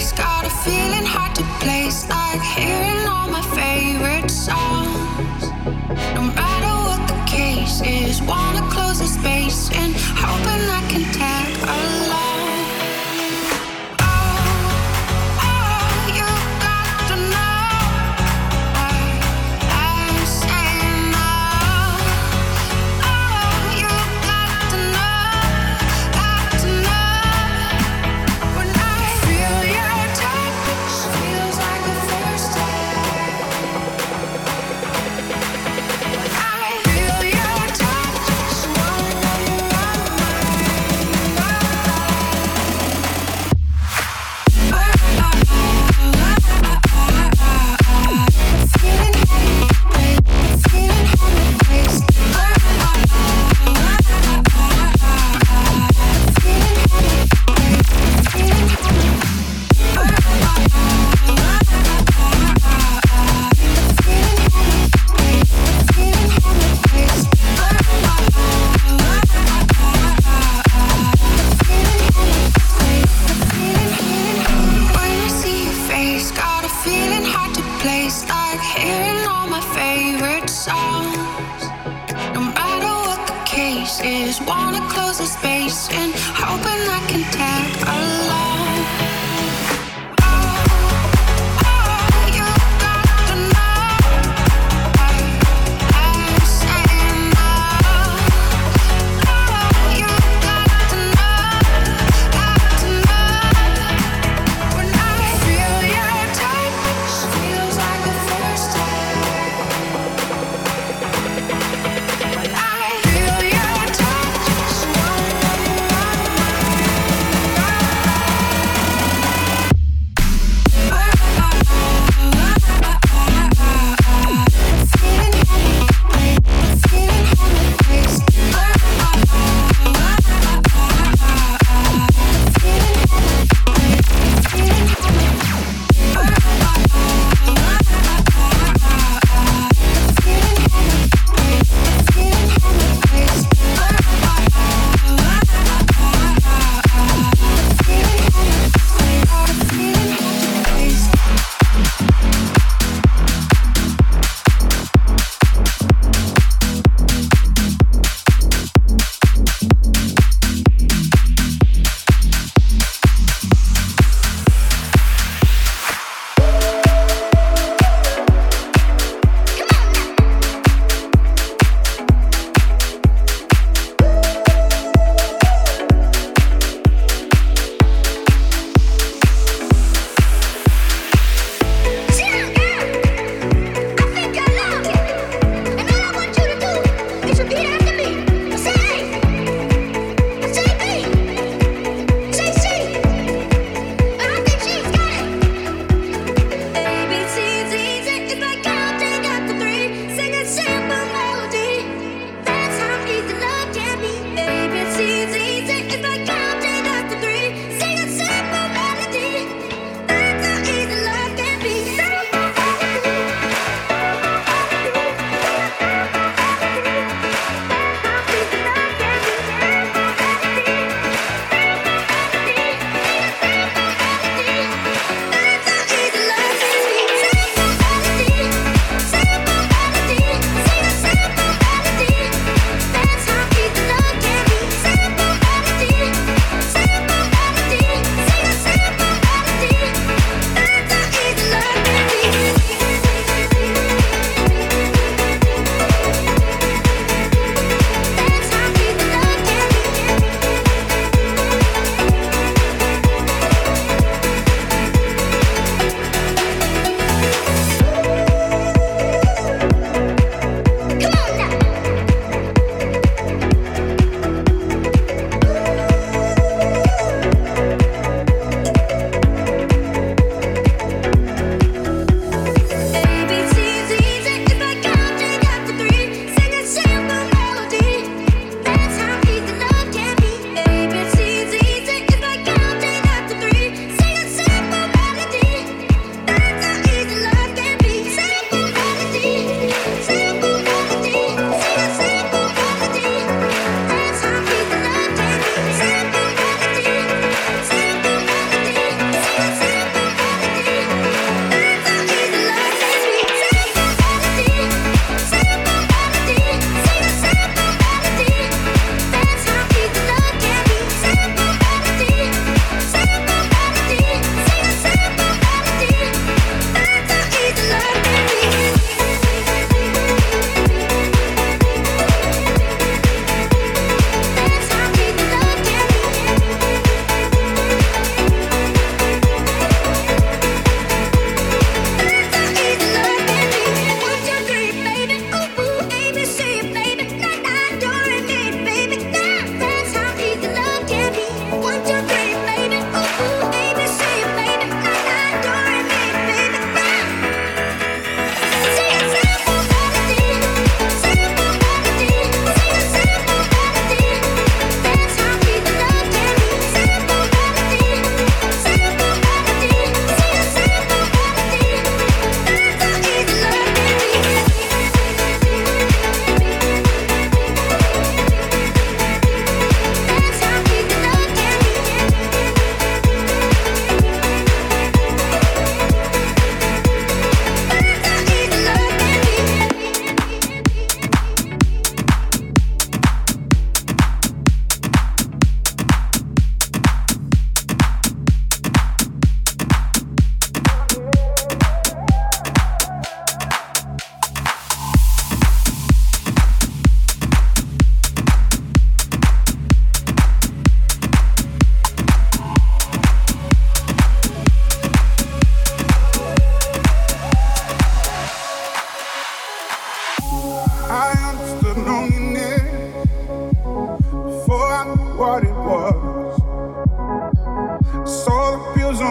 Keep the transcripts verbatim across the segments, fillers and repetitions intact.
face, got a feeling hard to place, like hearing all my favorite songs. No matter what the case is, wanna close the space and hoping I can tag along.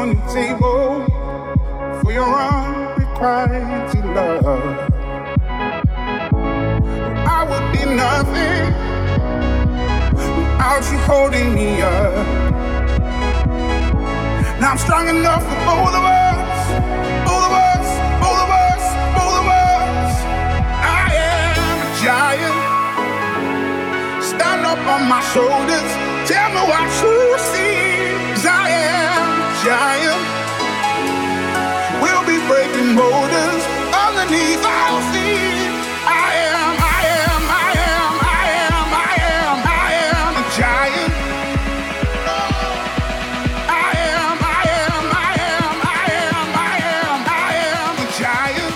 on your table for your unrequited love. I would be nothing without you holding me up. Now I'm strong enough for both of us, both of us, both of us, both of us. I am a giant. Stand up on my shoulders. Tell me what you see. 'Cause I am a giant. We'll be breaking boulders underneath our feet. I am, I am, I am, I am, I am, I am a giant. I am, I am, I am, I am, I am, I am a giant.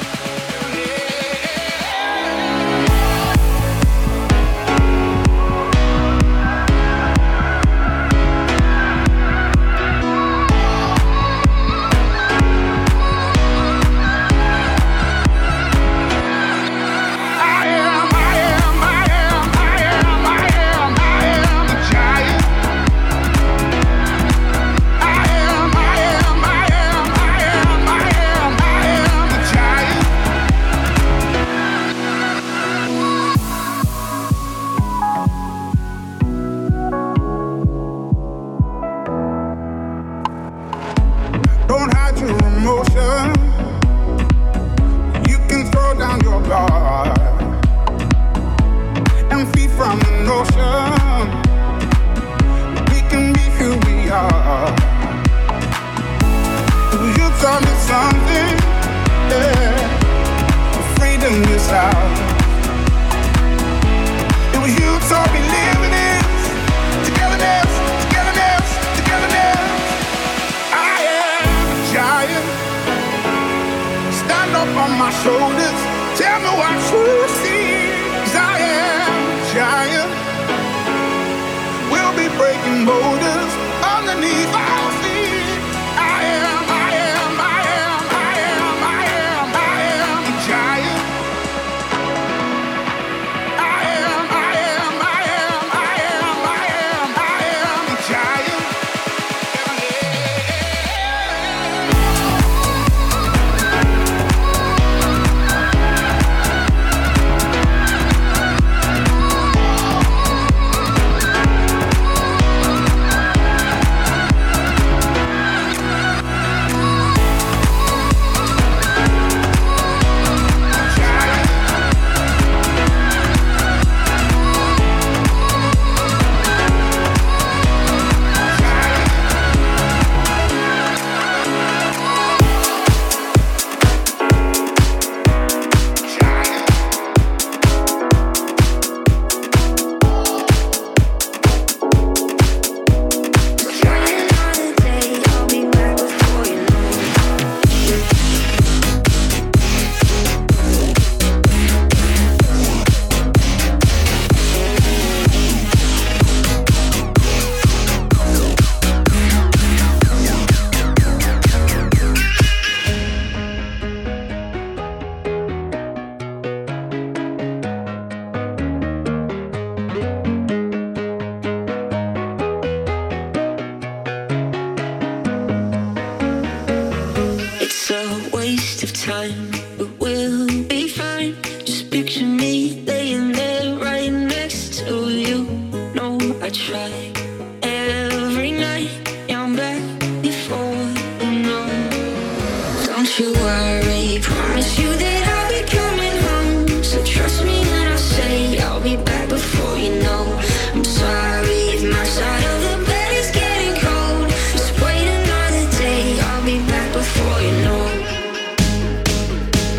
Don't hide your emotion. You can throw down your guard and feed from the notion. We can be who we are. You taught me something, yeah. Freedom is out. It was you taught me living it. Togetherness, togetherness, togetherness. I am a giant. Stand up on my shoulders. Tell me what you see. 'Cause I am a giant. We'll be breaking boulders underneath our feet. I am, I am, I am, I am, I am, I am a giant. I am, I am, I am, I am, I am, I am a giant. It's a waste of time, but we'll be fine. Just picture me laying there right next to you. No, I try every night. Yeah, I'm back before you know. Don't you worry, promise you that I'll be coming home. So trust me when I say I'll be back before you know. I'm sorry if my side of the bed is getting cold. Just wait another day, I'll be back before you know.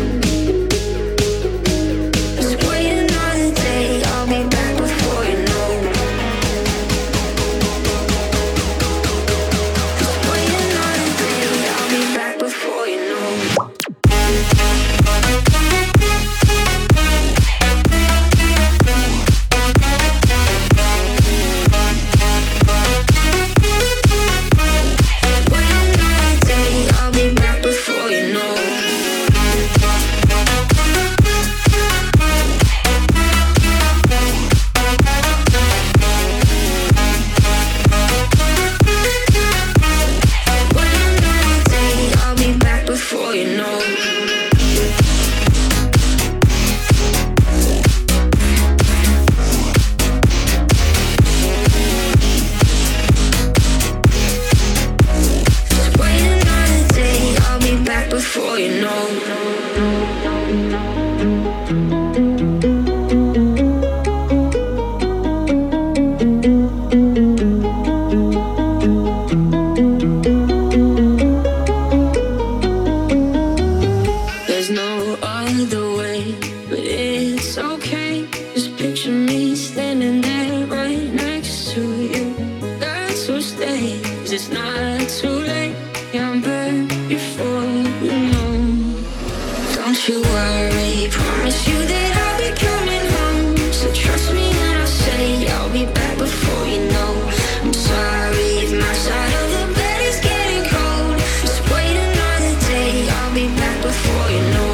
it's not too late. Yeah, I'm back before you know. Don't you worry, promise you that I'll be coming home. So trust me when I say I'll be back before you know. I'm sorry if my side of the bed is getting cold. Just wait another day, I'll be back before you know.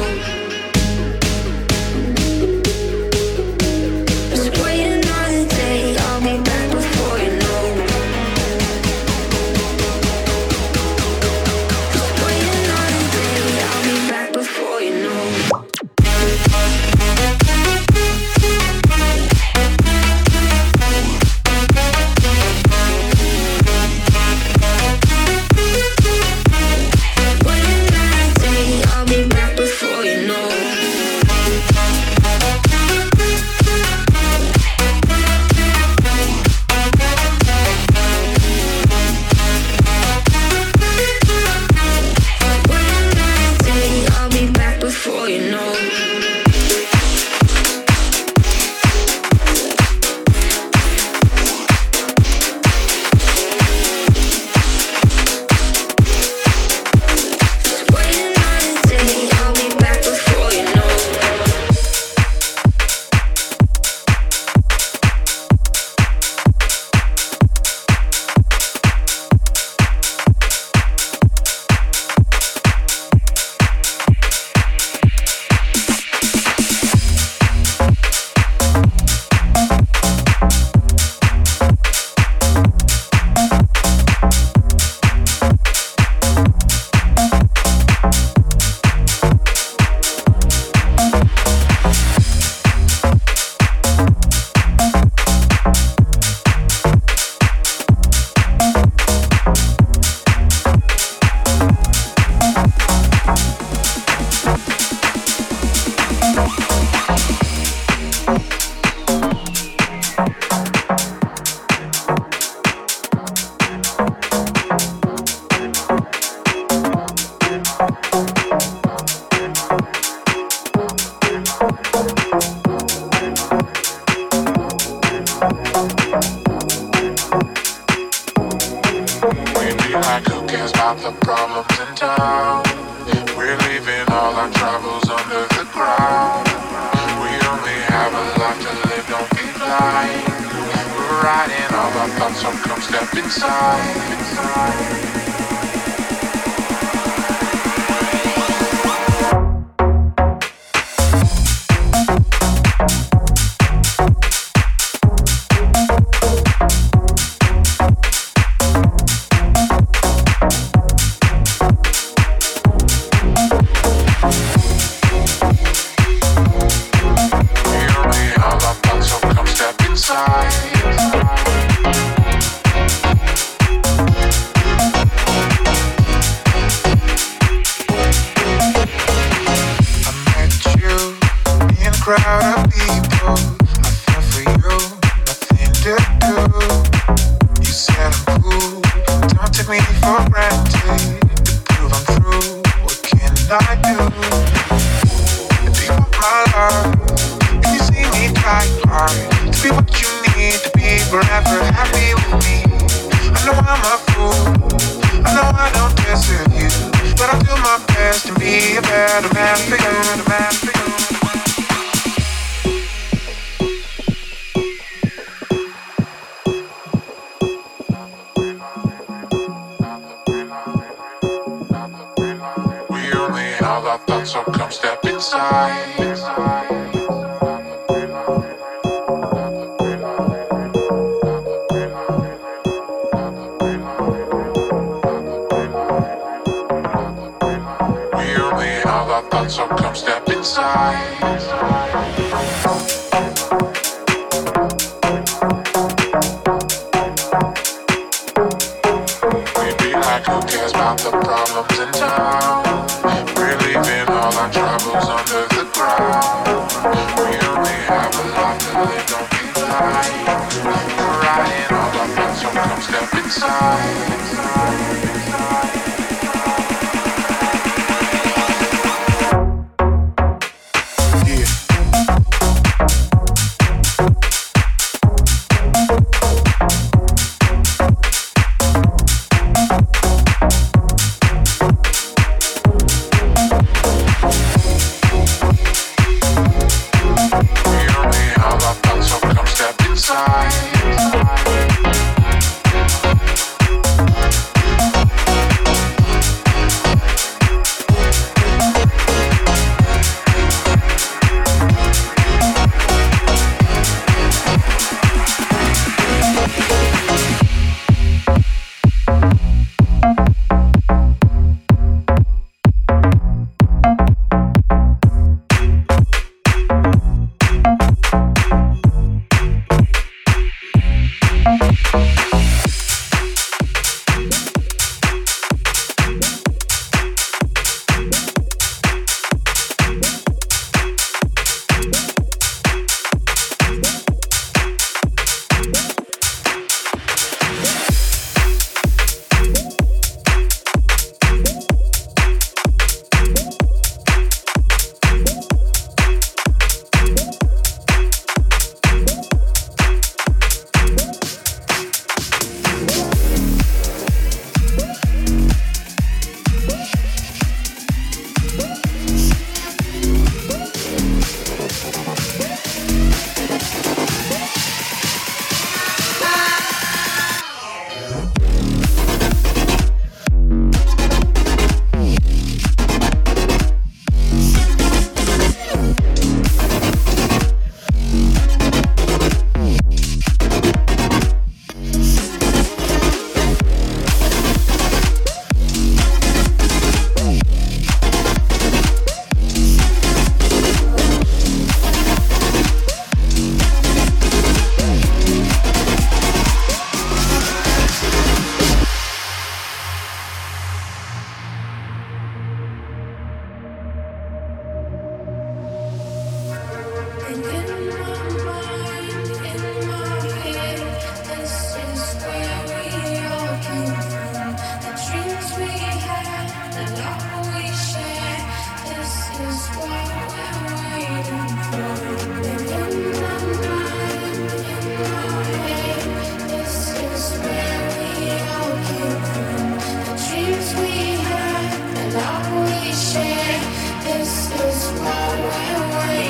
Just wait another day, I'll be back before you know. Just wait another day, I'll be back before you know.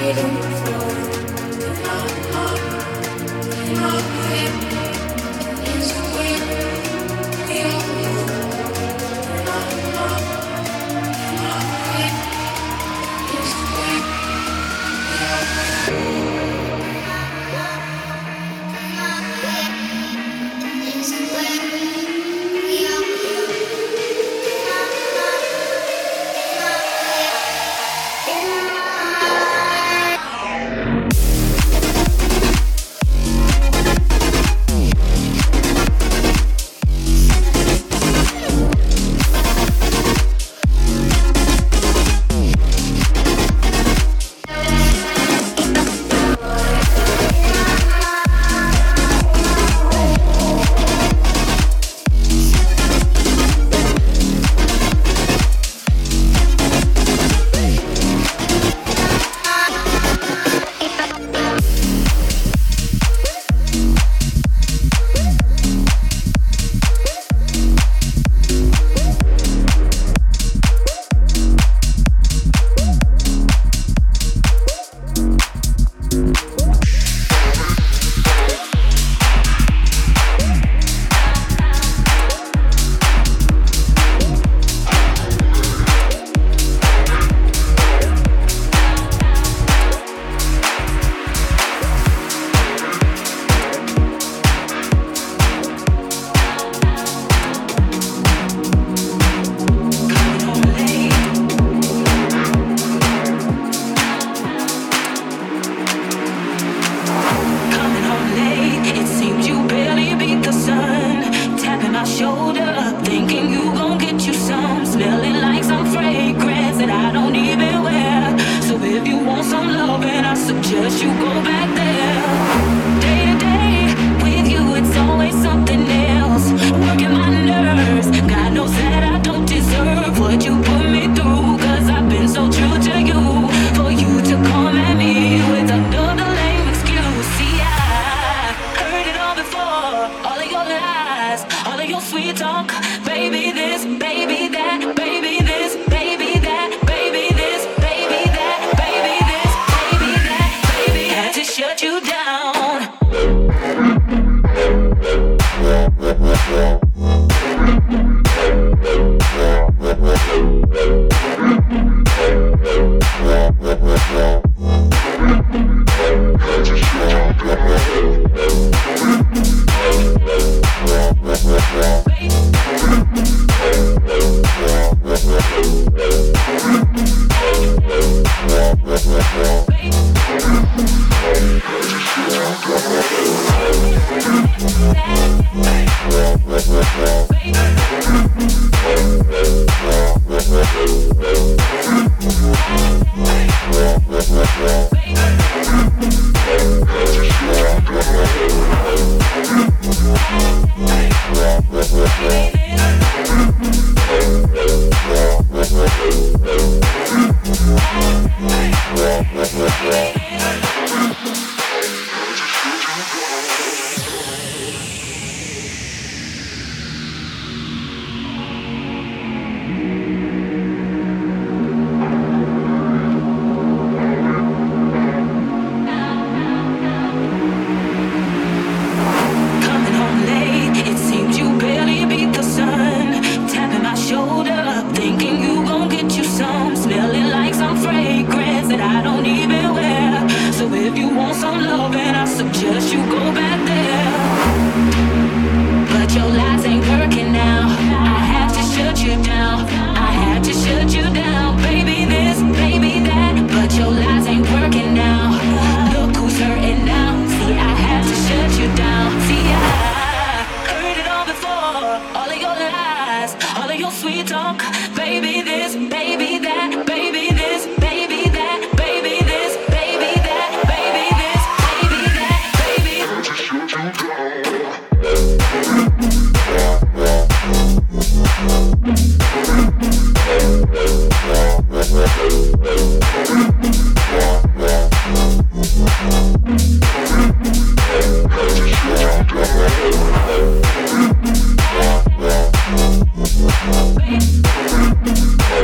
Wait.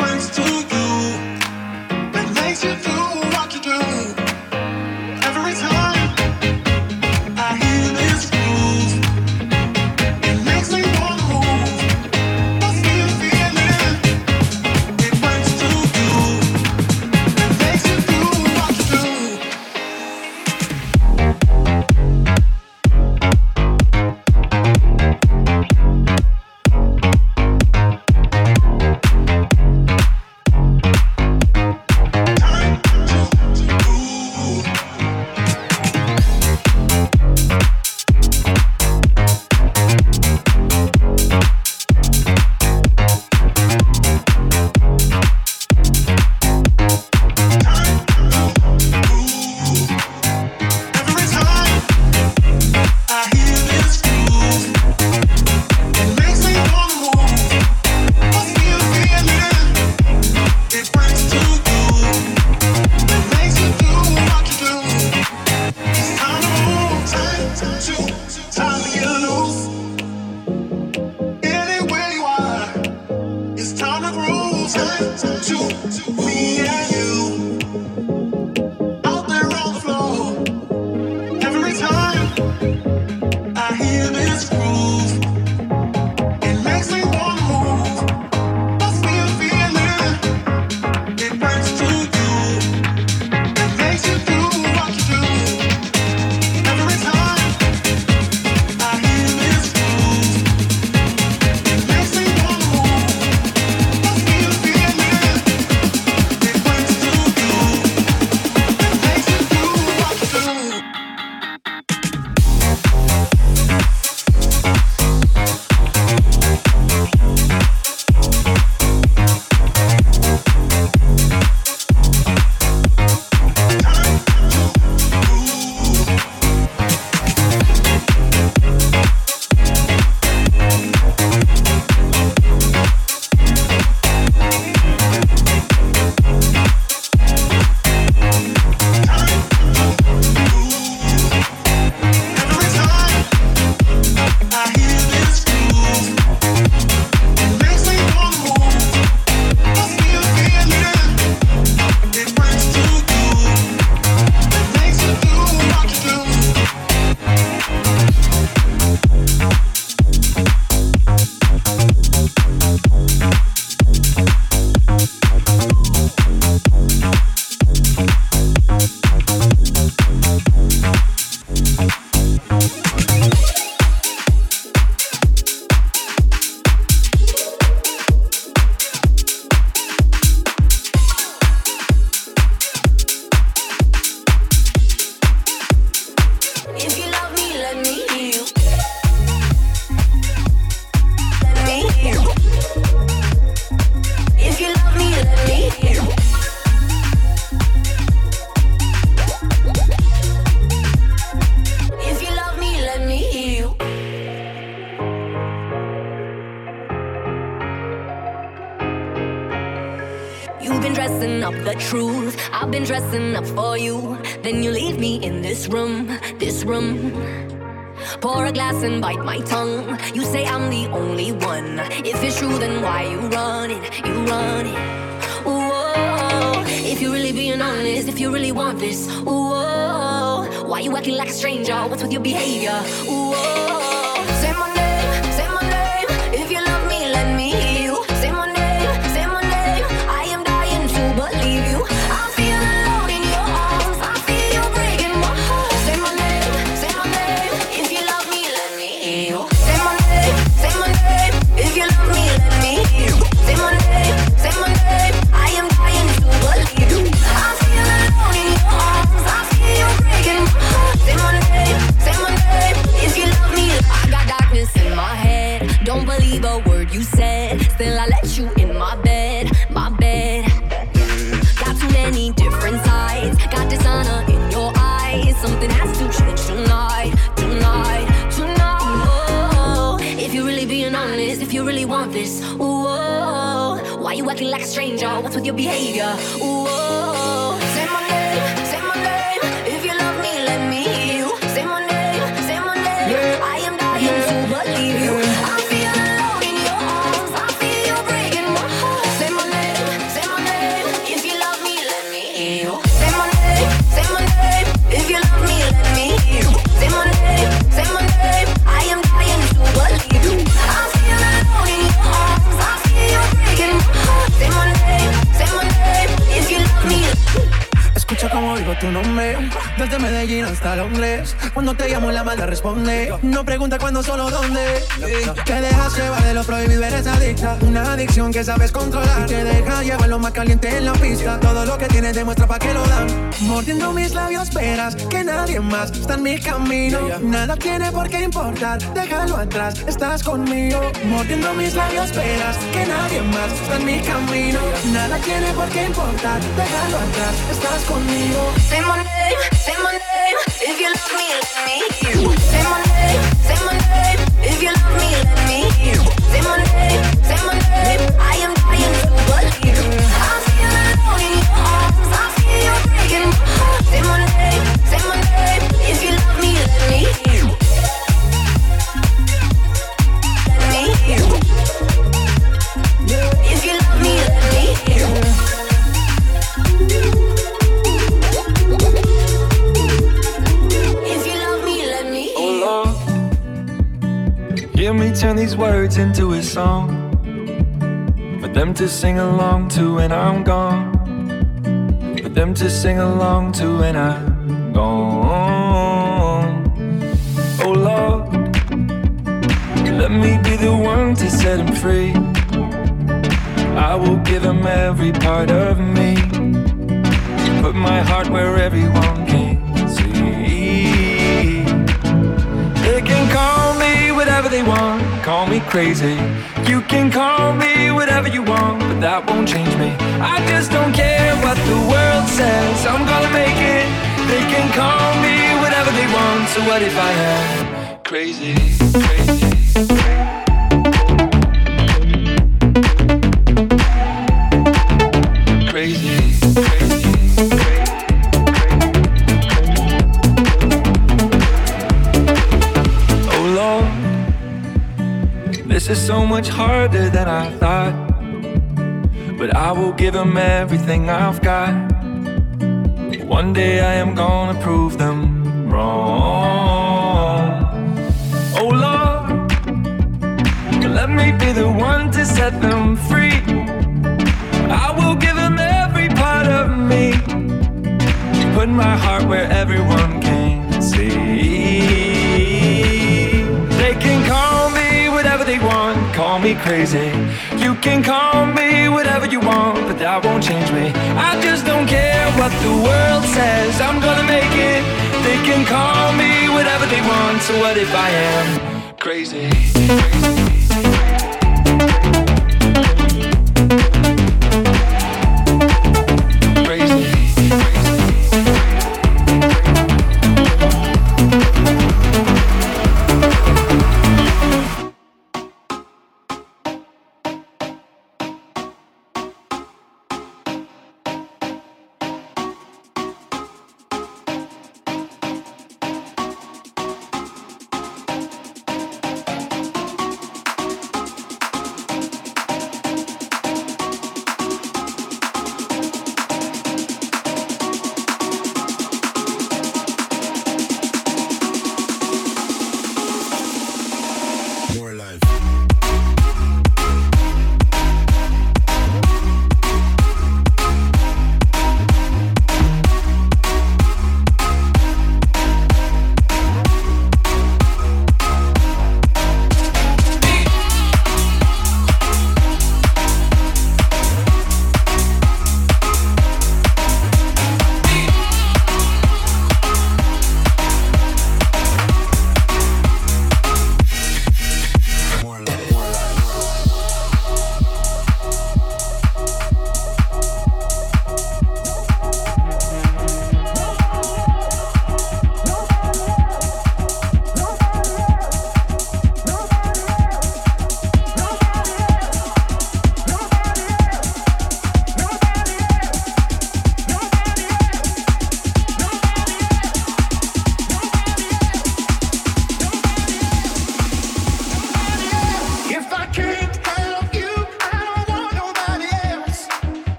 dressing up the truth. I've been dressing up for you. Then you leave me in this room, this room. Pour a glass and bite my tongue. You say I'm the only one. If it's true, then why you running? You running. Whoa. If you're really being honest, if you really want this, whoa. Why you acting like a stranger? What's with your behavior? Whoa. Say my name, say my name. If you love me, let me hear you. Say my name, say my name. I am dying to believe you. I feel alone in your arms. I feel you breaking my heart. Say my name, say my name. If you love me, let me hear you. Say my name, say my name. If you love me, let me hear you. Say my name, say my name. I am dying to believe you. I feel alone in your arms. I feel you breaking my heart. Say my name, say my name. If you love me, I got darkness in my head. Don't believe a word you said. Still I let you in my bed, my bed. Got too many different sides. Got dishonor in your eyes. Something has to change tonight, tonight, tonight. Oh, if you're really being honest, if you really want this, ooh, why you acting like a stranger? What's with your behavior? Ooh, say my name, say my name. If you love me, let me hear you. Say my name, say my name. Yeah. I am dying yeah. to believe you. I feel alone in your arms. I feel you breaking my heart. Say my name, tu nombre. Desde Medellín hasta Londres. Cuando te llamo la mala responde. No pregunta cuándo, solo dónde. Te dejas llevar de lo prohibido, eres adicta. Una adicción que sabes controlar. Te deja llevar lo más caliente en la pista. Todo lo que tienes demuestra pa' que lo dan. Mordiendo mis labios verás que nadie más está en mi camino. Nada tiene por qué importar, déjalo atrás, estás conmigo. Mordiendo mis labios verás que nadie más está en mi camino. Nada tiene por qué importar, déjalo atrás, estás conmigo. Say my name, say my name, if you love me, let me hear you. Say my name, say my name, if you love me, let me hear you. Say my name, say my name, I am dying to believe. I feel alone in your arms, I feel you breaking my heart. Say my name, say my name, if you love me, let me hear you. Let me hear you. If you love me, let me hear you. Hear me turn these words into a song for them to sing along to when I'm gone. For them to sing along to when I'm gone. Oh Lord, let me be the one to set him free. I will give him every part of me. Put my heart where everyone can see. They can call me whatever they want, call me crazy. You can call me whatever you want, but that won't change me. I just don't care what the world says, I'm gonna make it. They can call me whatever they want, so what if I am crazy, crazy? Crazy, crazy. This is so much harder than I thought, but I will give them everything I've got. One day I am gonna prove them wrong. Oh Lord, let me be the one to set them free. I will give them every part of me. Put my heart where everyone can see. They can call me whatever they want, call me crazy. You can call me whatever you want, but that won't change me. I just don't care what the world says, I'm gonna make it. They can call me whatever they want, so what if I am crazy, crazy?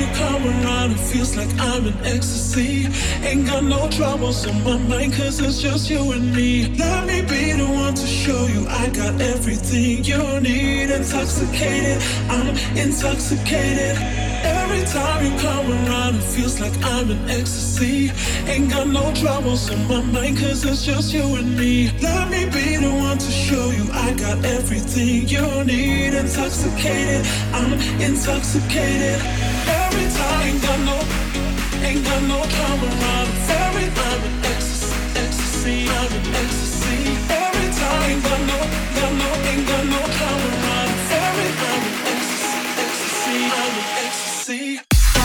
you come around, it feels like I'm in ecstasy. Ain't got no troubles on my mind, cause it's just you and me. Let me be the one to show you I got everything you need. Intoxicated, I'm intoxicated. Every time you come around, it feels like I'm in ecstasy. Ain't got no troubles on my mind, cause it's just you and me. Let me be the one to show you I got everything you need. Intoxicated, I'm intoxicated. Every time, ain't got no, ain't got no come around. Every time I'm in ecstasy, ecstasy, I'm in ecstasy. Every time, ain't got no, got no, ain't got no come around. Every time I'm in ecstasy, ecstasy, I'm in ecstasy.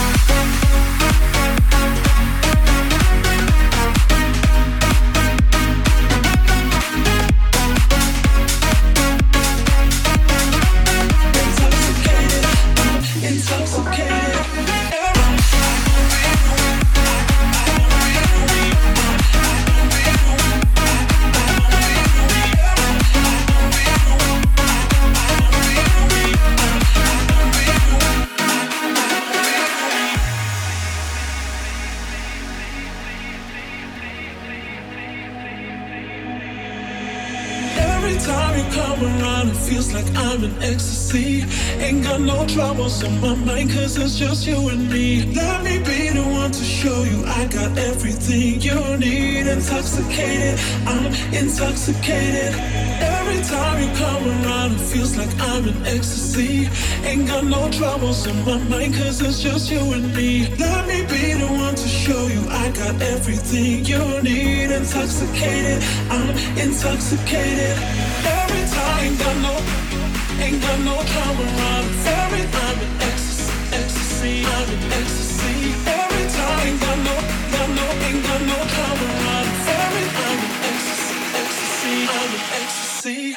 Feels like I'm in ecstasy. Ain't got no troubles on my mind, cause it's just you and me. Let me be the one to show you I got everything you need. Intoxicated, I'm intoxicated. Every time you come around, it feels like I'm in ecstasy. Ain't got no troubles on my mind, cause it's just you and me. Let me be the one to show you I got everything you need. Intoxicated, I'm intoxicated. Every time, ain't got no, ain't got no come around. Every time I'm in ecstasy, ecstasy, I'm in ecstasy. Every time, ain't got no, got no, ain't got no come around. Every time I'm in ecstasy, ecstasy, I'm in ecstasy.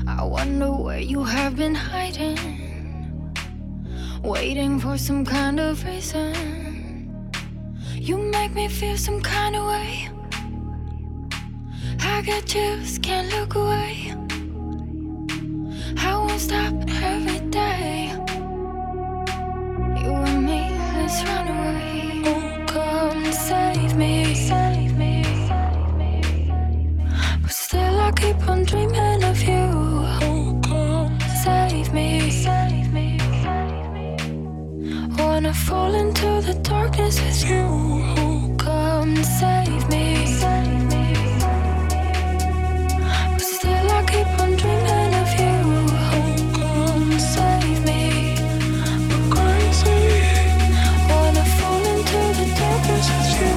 I wonder where you have been hiding, waiting for some kind of reason. You make me feel some kind of way. I get chills, can't look away. I won't stop every day. You and me, let's run away. Oh, come save me, save me. But still I keep on dreaming of you. Oh, come save me, save me. Wanna fall into the darkness with you. Oh, come save me, save me. But still I keep on dreaming of you. Oh, come save me. I'm crazy. Wanna fall into the darkness with you.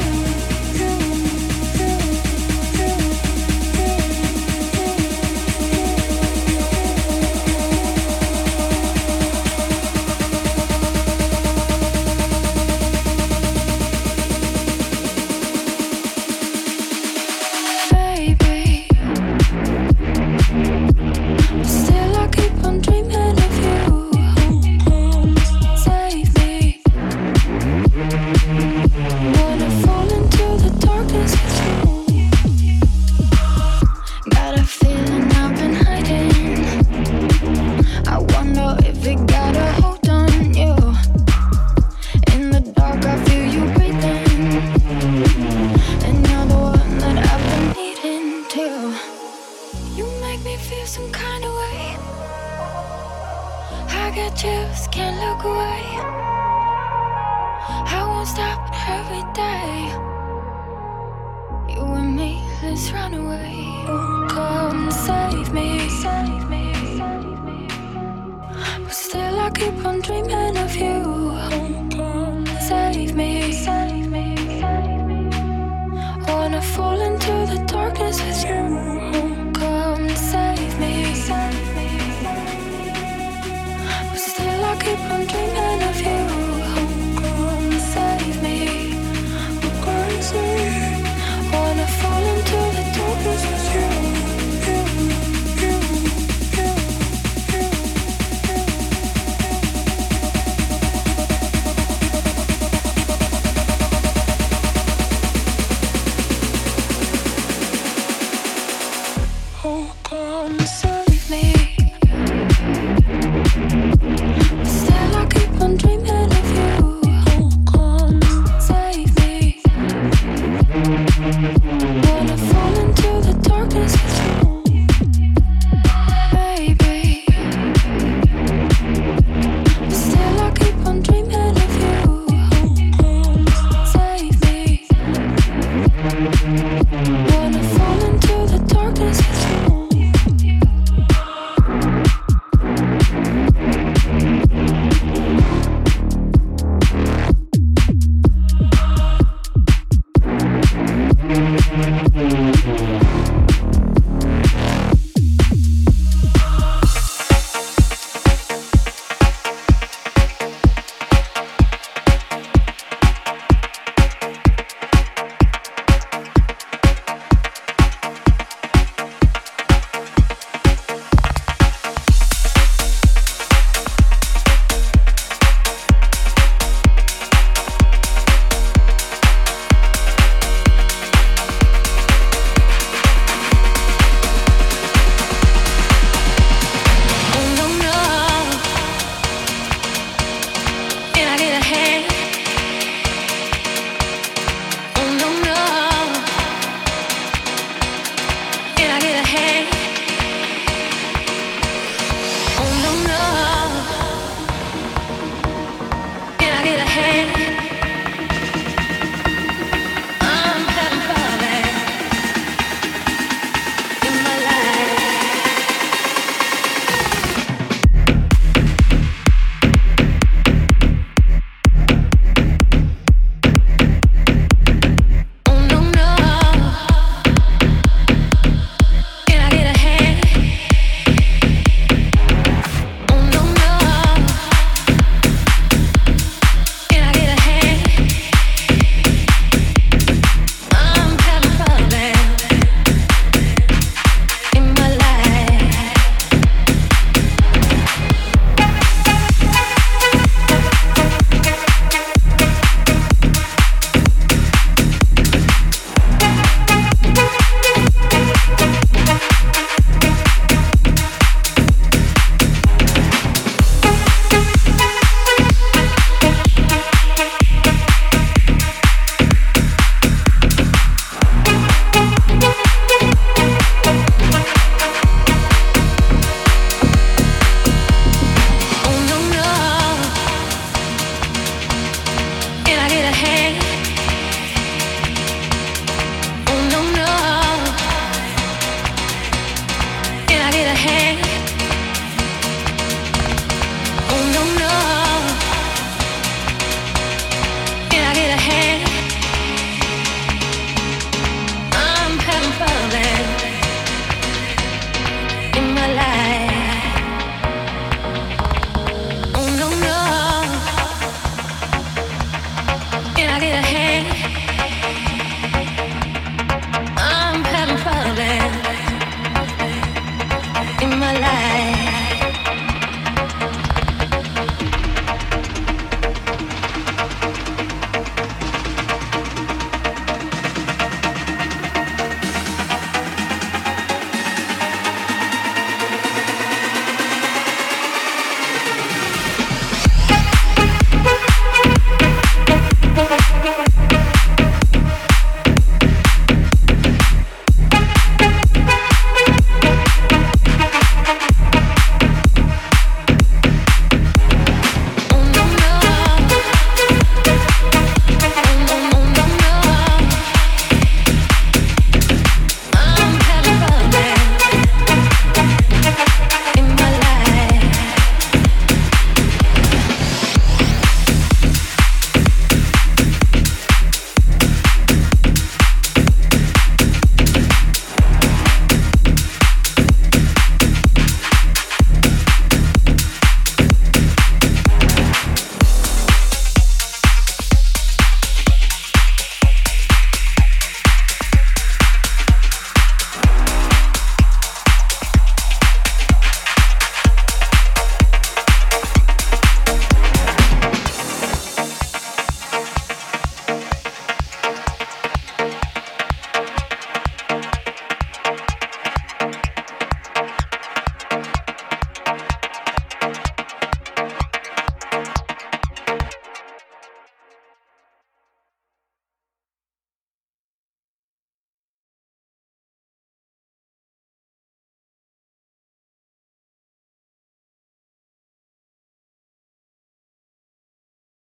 in my life.